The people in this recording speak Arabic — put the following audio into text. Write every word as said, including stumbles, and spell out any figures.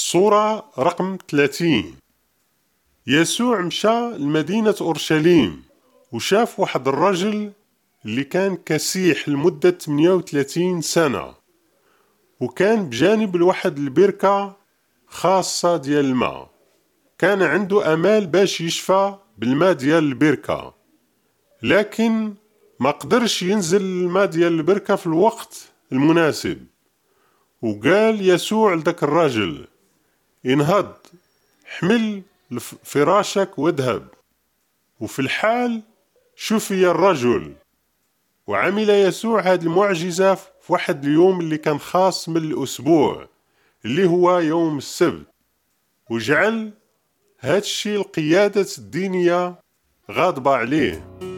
الصورة رقم ثلاثين. يسوع مشى لمدينة أورشليم وشاف واحد الرجل اللي كان كسيح لمدة ثمانية وثلاثين سنة، وكان بجانب الواحد البركة خاصة ديال الماء. كان عنده أمال باش يشفى بالماء ديال البركة، لكن ما قدرش ينزل الماء ديال البركة في الوقت المناسب. وقال يسوع لذاك الرجل: انهض، حمل فراشك واذهب. وفي الحال شفي الرجل. وعمل يسوع هذه المعجزة في واحد اليوم اللي كان خاص من الأسبوع، اللي هو يوم السبت، وجعل هذا الشيء القيادة الدينية غاضبة عليه.